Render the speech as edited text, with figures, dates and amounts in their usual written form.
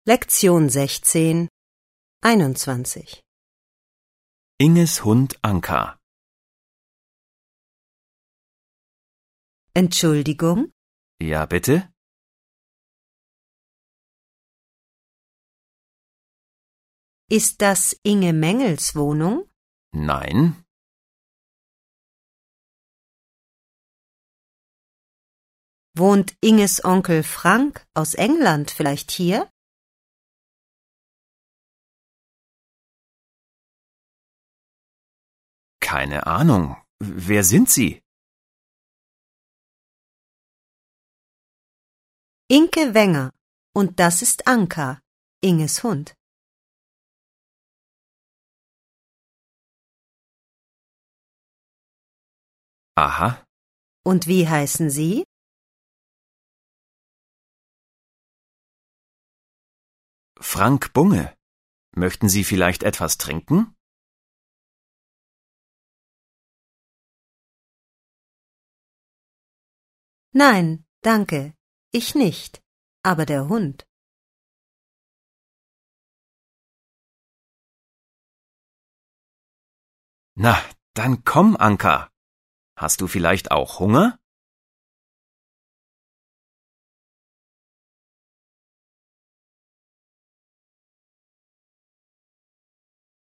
Lektion 16, 21. Inges Hund Anka. Entschuldigung, Ja, bitte? ist das Inge Mengels Wohnung? Nein. Wohnt Inges Onkel Frank aus England vielleicht hier? Keine Ahnung. Wer sind Sie? Inke Wenger. Und das ist Anka, Inges Hund. Aha. Und wie heißen Sie? Frank Bunge. Möchten Sie vielleicht etwas trinken? Nein, danke, ich nicht, aber der Hund. Na, dann komm, Anka. Hast du vielleicht auch Hunger?